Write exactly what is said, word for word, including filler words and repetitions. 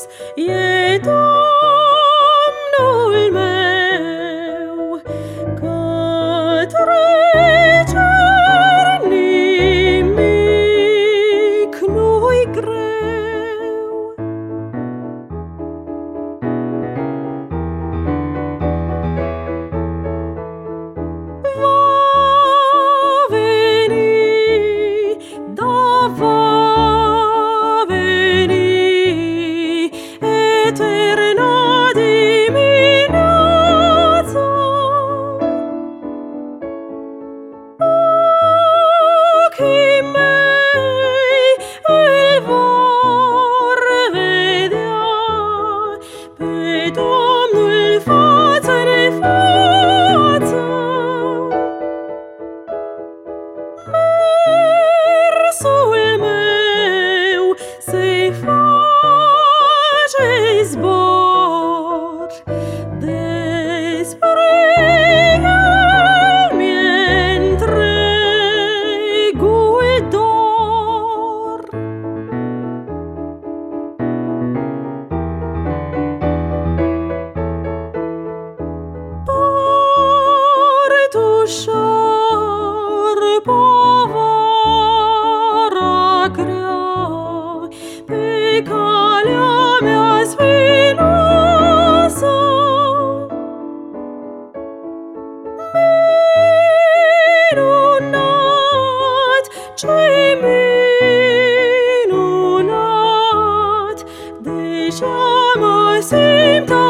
e Domnul meu, către cer nimic nu-i greu. Ochii mei îl vor vedea pe Domnul față-n față. Mersul meu se face zbor, despre el mi-e întregul dor. Port ușor povara grea pe calea mea spinoasă. Minunat, ce minunat, deja mă simt